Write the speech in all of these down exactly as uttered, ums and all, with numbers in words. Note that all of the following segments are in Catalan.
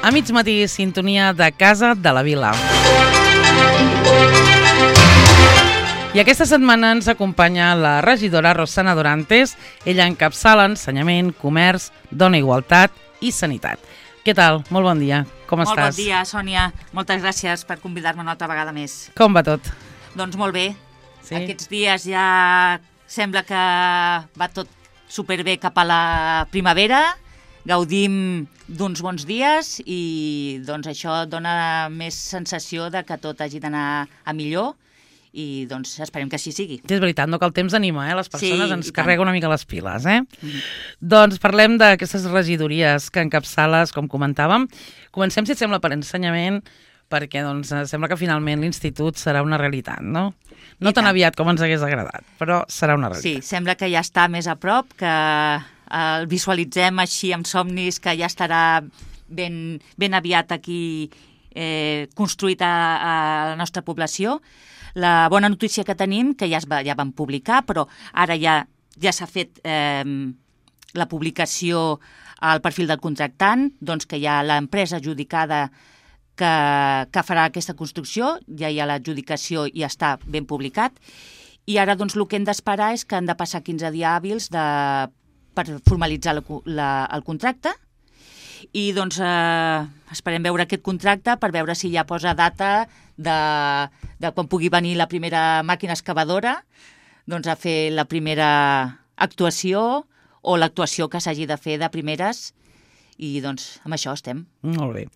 A mig matí, sintonia de Casa de la Vila. I aquesta setmana ens acompanya la regidora Rosana Dorantes. Ella encapçala ensenyament, comerç, dona, igualtat i sanitat. Què tal? Molt bon dia. Com molt estàs? Molt bon dia, Sònia. Moltes gràcies per convidar-me una altra vegada més. Com va tot? Doncs molt bé. Sí? Aquests dies ja sembla que va tot superbé cap a la primavera. Gaudim d'uns bons dies i doncs això dona més sensació de que tot hagi d'anar a millor i doncs esperem que així sigui. Sí, és veritat, no? Que el temps anima, eh? Les persones Sí, ens i carrega una mica les piles, eh? Mm-hmm. Doncs parlem d'aquestes regidories que encapçales, com comentàvem. Comencem, si et sembla, per ensenyament, perquè doncs, sembla que finalment l'institut serà una realitat, no? No tan aviat com ens hagués agradat, però serà una realitat. Sí, sembla que ja està més a prop, que el visualitzem així amb somnis, que ja estarà ben, ben aviat aquí eh, construït a, a la nostra població. La bona notícia que tenim, que ja, es va, ja vam publicar, però ara ja, ja s'ha fet eh, la publicació al perfil del contractant, doncs que hi ha l'empresa adjudicada que, que farà aquesta construcció, ja hi ha l'adjudicació i ja està ben publicat, i ara doncs el que hem d'esperar és que han de passar quinze dies hàbils de, per formalitzar la, la, el contracte, i doncs eh, esperem veure aquest contracte per veure si ja posa data de, de quan pugui venir la primera màquina excavadora doncs a fer la primera actuació o l'actuació que s'hagi de fer de primeres, i doncs amb això estem. Molt bé.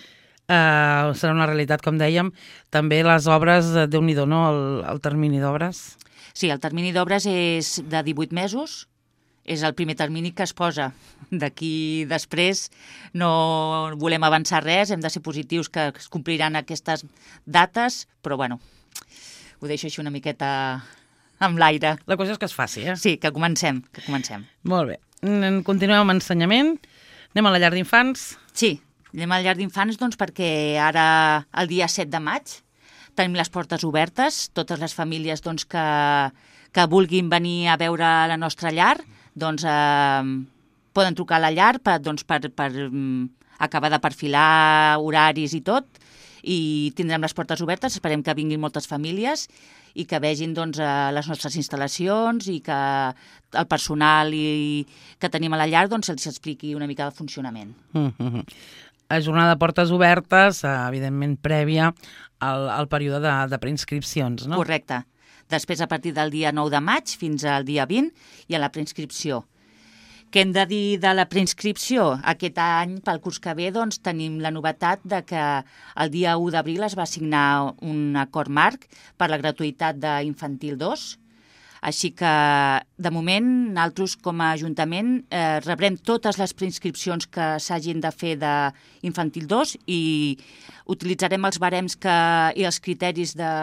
Uh, serà una realitat, com dèiem. També les obres, Déu-n'hi-do, no? El, el termini d'obres. Sí, el termini d'obres és de divuit mesos, és el primer termini que es posa. D'aquí després no volem avançar res, hem de ser positius que es compliran aquestes dates, però bueno, ho deixo així una miqueta amb l'aire. La qüestió és que es faci, eh? Sí, que comencem, que comencem. Molt bé. Continuem amb ensenyament. Anem a la llar d'infants? Sí, anem a la llar d'infants doncs, perquè ara, el dia set de maig, tenim les portes obertes. Totes les famílies doncs, que, que vulguin venir a veure la nostra llar, doncs eh, poden trucar a la llar per, doncs, per, per um, acabar de perfilar horaris i tot, i tindrem les portes obertes. Esperem que vinguin moltes famílies i que vegin doncs, les nostres instal·lacions i que el personal i, que tenim a la llar doncs, els expliqui una mica el funcionament. Mm-hmm. A jornada de portes obertes, evidentment prèvia al, al període de, de preinscripcions, no? Correcte. Després, a partir del dia nou de maig fins al dia vint, hi ha la preinscripció. Què hem de dir de la preinscripció? Aquest any, pel curs que ve, doncs, tenim la novetat de que el dia u d'abril es va signar un acord marc per la gratuïtat d'infantil dos. Així que, de moment, nosaltres com a Ajuntament eh, rebrem totes les preinscripcions que s'hagin de fer d'infantil dos i utilitzarem els barems que, i els criteris de,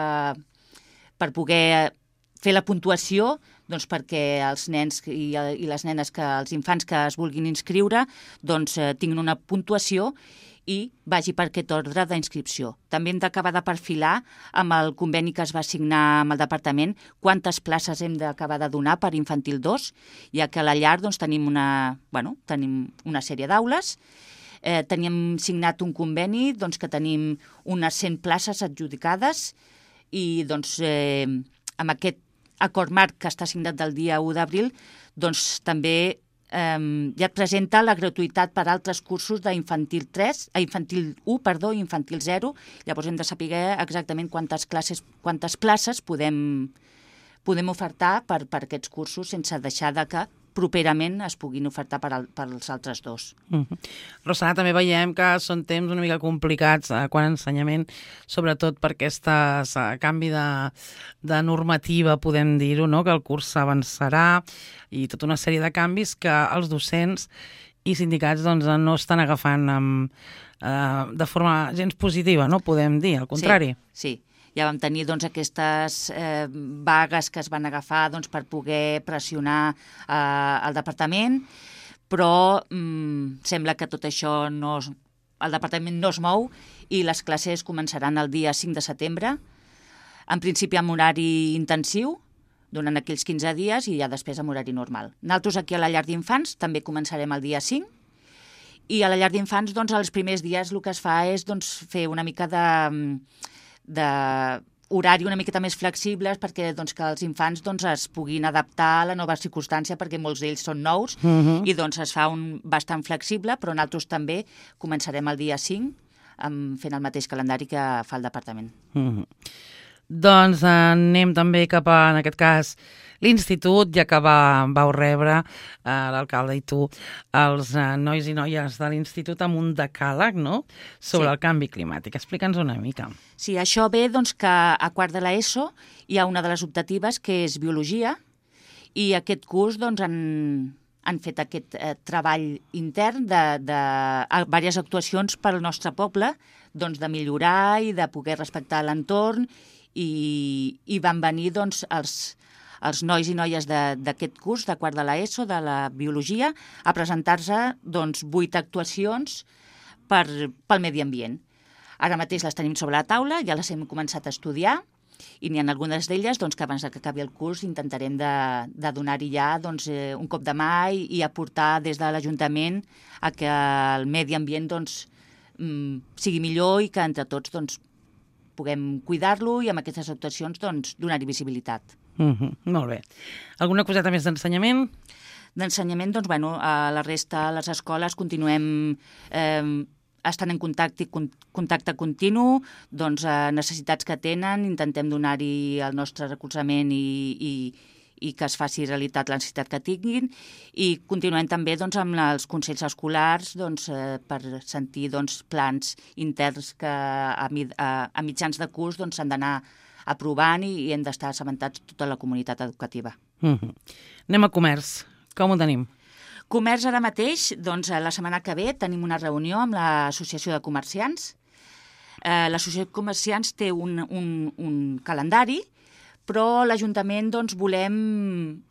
per poder fer la puntuació, doncs perquè els nens i, i les nenes, que els infants que es vulguin inscriure, doncs eh, tinguin una puntuació i vagi per aquest ordre d'inscripció. També hem d'acabar de perfilar amb el conveni que es va signar amb el departament quantes places hem d'acabar de donar per infantil dos, ja que a la llar doncs, tenim, una, bueno, tenim una sèrie d'aules. Eh, teníem signat un conveni doncs, que tenim unes cent places adjudicades i doncs, eh, amb aquest acord marc que està signat del dia u d'abril, doncs també eh, ja et presenta la gratuïtat per altres cursos d'infantil tres, a infantil u, perdó, i infantil zero. Llavors hem de saber exactament quantes classes, quantes places podem, podem ofertar per, per aquests cursos sense deixar de que properament es puguin ofertar per, al, per als altres dos. Mm-hmm. Rosana, també veiem que són temps una mica complicats eh, quan a ensenyament, sobretot per aquest eh, canvi de, de normativa, podem dir-ho, no? Que el curs s'avançarà i tota una sèrie de canvis que els docents i sindicats doncs, no estan agafant amb, eh, de forma gens positiva, no? Podem dir, al contrari. Sí, sí. Ja vam tenir doncs, aquestes eh, vagues que es van agafar doncs, per poder pressionar eh, el departament, però mm, sembla que tot això no, el departament no es mou i les classes començaran el dia cinc de setembre, en principi amb horari intensiu, durant aquells quinze dies i ja després amb horari normal. Nosaltres aquí a la llar d'infants també començarem el dia cinc I a la llar d'infants, doncs, els primers dies el que es fa és doncs, fer una mica de, de horari una miqueta més flexibles perquè doncs, que els infants doncs, es puguin adaptar a la nova circumstància perquè molts d'ells són nous uh -huh. i doncs es fa un bastant flexible, però nosaltres també començarem el dia cinc amb, fent el mateix calendari que fa el departament. Uh -huh. Doncs anem també cap a, en aquest cas, l'institut, ja que va, vau rebre eh, l'alcalde i tu els eh, nois i noies de l'institut amb un decàleg, no?, sobre sí. el canvi climàtic. Explica'ns una mica. Sí, això ve doncs, que a quart de l'ESO hi ha una de les optatives que és biologia i aquest curs doncs, han, han fet aquest eh, treball intern de, de diverses actuacions pel nostre poble, doncs, de millorar i de poder respectar l'entorn i, i van venir doncs, els els nois i noies d'aquest curs, de quart de l'ESO, de la biologia, a presentar-se doncs, vuit actuacions per, pel medi ambient. Ara mateix les tenim sobre la taula, ja les hem començat a estudiar i n'hi ha algunes d'elles doncs, que abans que acabi el curs intentarem de, de donar-hi ja doncs, eh, un cop de mà i, i aportar des de l'Ajuntament a que el medi ambient doncs, mm, sigui millor i que entre tots doncs, puguem cuidar-lo i amb aquestes actuacions doncs, donar-hi visibilitat. Uh -huh, molt bé. Alguna coseta més d'ensenyament? D'ensenyament, doncs, bueno, a la resta, a les escoles, continuem eh, estant en contacte, contacte continu, doncs, a necessitats que tenen, intentem donar-hi el nostre recolzament i, i, i que es faci realitat la necessitat que tinguin, i continuem també doncs, amb els consells escolars doncs, eh, per sentir doncs, plans interns que a, a, a mitjans de curs doncs, s'han d'anar aprovant i, i hem d'estar assabentats tota la comunitat educativa. Mm-hmm. Anem a comerç. Com ho tenim? Comerç ara mateix, doncs la setmana que ve tenim una reunió amb l'Associació de Comerciants. Eh, L'Associació de Comerciants té un, un, un calendari, però l'Ajuntament doncs, volem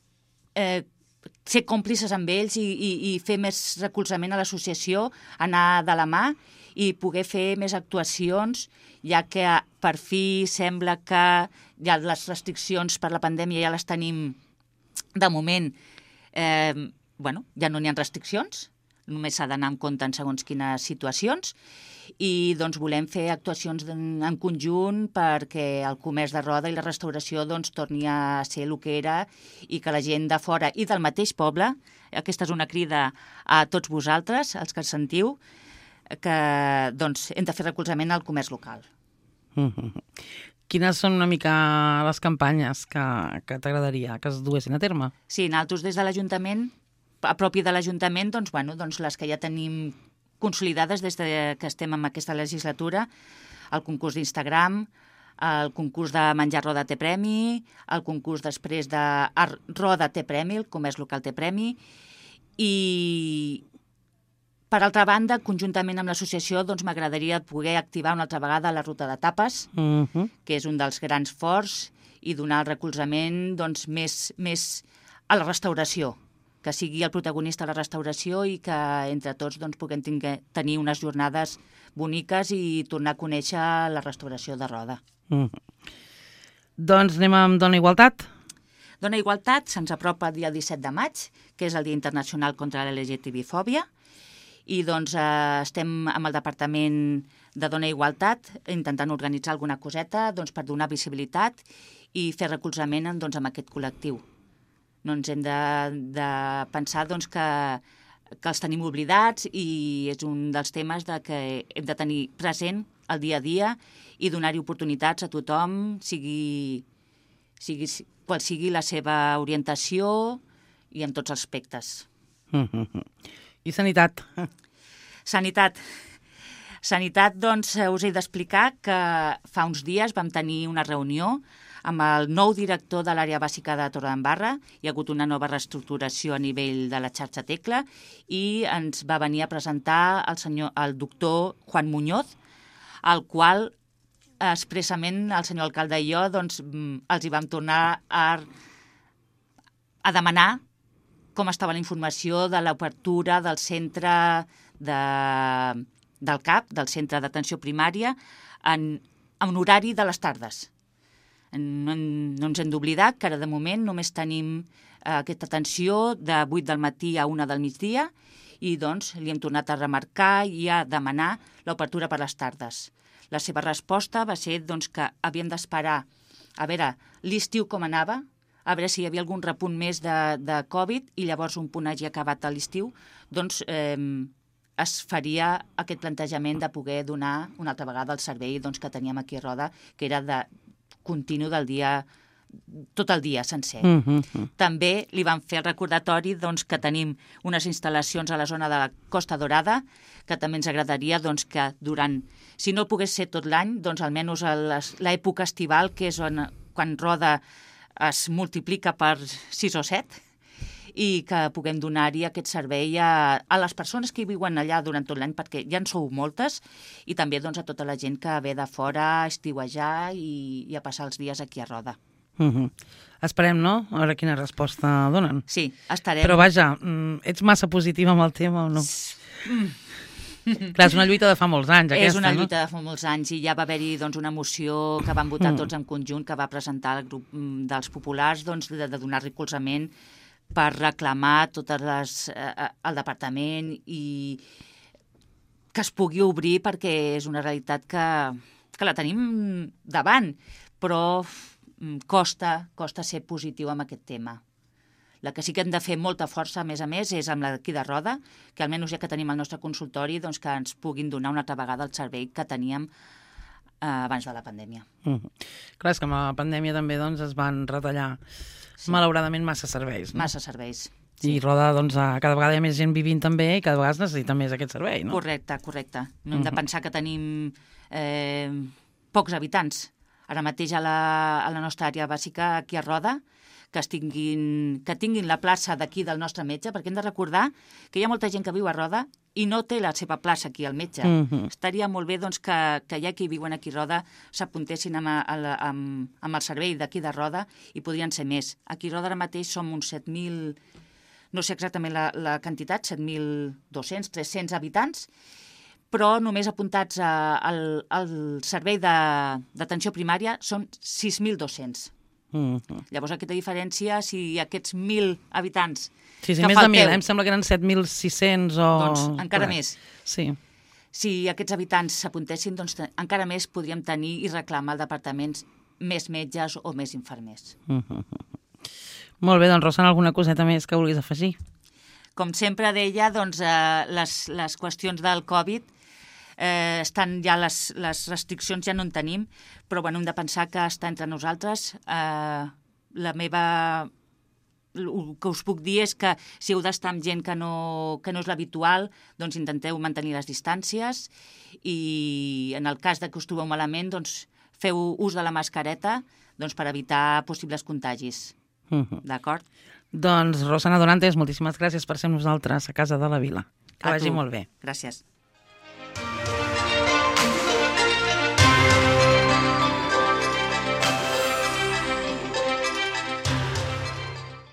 eh, ser còmplices amb ells i, i, i fer més recolzament a l'associació, anar de la mà i poder fer més actuacions, ja que per fi sembla que ja les restriccions per la pandèmia ja les tenim de moment. Eh, bueno, ja no n'hi ha restriccions, només s'ha d'anar en compte en segons quines situacions i doncs volem fer actuacions en, en conjunt perquè el comerç de roda i la restauració doncs torni a ser el que era i que la gent de fora i del mateix poble, aquesta és una crida a tots vosaltres, els que ens sentiu, que doncs, hem de fer recolzament al comerç local. Mm-hmm. Quines són una mica les campanyes que, que t'agradaria que es duessin a terme? Sí, nosaltres des de l'Ajuntament, a propi de l'Ajuntament, doncs, bueno, doncs les que ja tenim consolidades des de que estem en aquesta legislatura, el concurs d'Instagram, el concurs de menjar roda té premi, el concurs després de Art Roda té premi, el comerç local té premi, i per altra banda, conjuntament amb l'associació, doncs m'agradaria poder activar una altra vegada la ruta de tapes, uh-huh. que és un dels grans forts, i donar el recolzament doncs, més, més a la restauració, que sigui el protagonista de la restauració i que entre tots doncs, puguem tinguer, tenir unes jornades boniques i tornar a conèixer la restauració de Roda. Uh-huh. Doncs anem amb Dona Igualtat. Dona Igualtat se'ns apropa el dia disset de maig, que és el Dia Internacional contra l'L G T B fòbia, i doncs eh, estem amb el Departament de Dona Igualtat intentant organitzar alguna coseta doncs, per donar visibilitat i fer recolzament doncs, amb aquest col·lectiu. No ens hem de, de pensar doncs, que, que els tenim oblidats i és un dels temes de que hem de tenir present el dia a dia i donar-hi oportunitats a tothom, sigui, sigui, qual sigui la seva orientació i en tots els aspectes. Mm-hmm. I sanitat? Sanitat. Sanitat, doncs, us he d'explicar que fa uns dies vam tenir una reunió amb el nou director de l'àrea bàsica de Torredembarra. Hi ha hagut una nova reestructuració a nivell de la xarxa Tecla i ens va venir a presentar el, senyor, el doctor Juan Muñoz, al qual expressament el senyor alcalde i jo doncs, els hi vam tornar a, a demanar com estava la informació de l'obertura del centre de, del C A P, del centre d'atenció primària, en, en horari de les tardes. No, no ens hem d'oblidar que ara de moment només tenim eh, aquesta atenció de vuit del matí a una del migdia i doncs li hem tornat a remarcar i a demanar l'obertura per les tardes. La seva resposta va ser doncs, que havíem d'esperar a veure l'estiu com anava, a veure si hi havia algun repunt més de, de Covid i llavors un punt hagi acabat a l'estiu, doncs eh, es faria aquest plantejament de poder donar una altra vegada el servei doncs, que teníem aquí a Roda, que era de continu del dia, tot el dia sencer. Mm -hmm. També li van fer el recordatori doncs, que tenim unes instal·lacions a la zona de la Costa Dorada, que també ens agradaria doncs, que durant, si no pogués ser tot l'any, doncs almenys a l'època estival, que és on, quan Roda es multiplica per sis o set, i que puguem donar-hi aquest servei a, a les persones que hi viuen allà durant tot l'any, perquè ja en sou moltes, i també doncs, a tota la gent que ve de fora a estiuejar i, i a passar els dies aquí a Roda. Uh -huh. Esperem, no?, a veure quina resposta donen. Sí, estarem. Però vaja, ets massa positiva amb el tema o no? Mm. Clar, és una lluita de fa molts anys, aquesta, És una no? lluita de fa molts anys i ja va haver-hi doncs, una moció que van votar Mm. tots en conjunt, que va presentar el grup dels populars doncs, de, de donar recolzament per reclamar totes les, eh, al departament i que es pugui obrir, perquè és una realitat que, que la tenim davant, però costa, costa ser positiu amb aquest tema. La que sí que hem de fer molta força, a més a més, és amb d'aquí de Roda, que almenys ja que tenim el nostre consultori, doncs que ens puguin donar una altra vegada el servei que teníem eh, abans de la pandèmia. Uh -huh. Clar, és que amb la pandèmia també doncs, es van retallar, sí. malauradament, massa serveis. No? Massa serveis. Sí. I Roda, doncs, cada vegada hi ha més gent vivint també i cada vegada es necessita més aquest servei, no? Correcte, correcte. No hem Uh-huh. de pensar que tenim eh, pocs habitants. Ara mateix a la, a la nostra àrea bàsica, aquí a Roda, que, tinguin, que tinguin la plaça d'aquí del nostre metge, perquè hem de recordar que hi ha molta gent que viu a Roda i no té la seva plaça aquí al metge. Uh-huh. Estaria molt bé doncs, que, que ja que hi viuen aquí a Roda s'apuntessin amb, amb, amb el servei d'aquí de Roda i podrien ser més. Aquí a Roda ara mateix som uns set mil, no sé exactament la, la quantitat, set mil dos-cents, tres-cents habitants, però només apuntats a, al, al servei d'atenció primària són sis mil dos-cents. Uh -huh. Llavors, aquesta diferència, si aquests mil habitants... Sí, sí, que més de mil, falteu, eh? Em sembla que eren set mil sis-cents o... Doncs encara més. Sí. Si aquests habitants s'apuntessin, doncs encara més podríem tenir i reclamar al departament més metges o més infermers. Uh -huh. Molt bé, doncs, Rosana, alguna coseta més que vulguis afegir? Com sempre deia, doncs, eh, les, les qüestions del Covid eh, estan ja, les, les restriccions ja no en tenim, però bueno, hem de pensar que està entre nosaltres. Eh, la meva... El que us puc dir és que si heu d'estar amb gent que no, que no és l'habitual, doncs intenteu mantenir les distàncies i en el cas de que us trobeu malament, doncs feu ús de la mascareta doncs, per evitar possibles contagis. Uh -huh. D'acord? Doncs, Rosana Dorantes, moltíssimes gràcies per ser amb nosaltres a Casa de la Vila. Que a vagi tu. molt bé. Gràcies.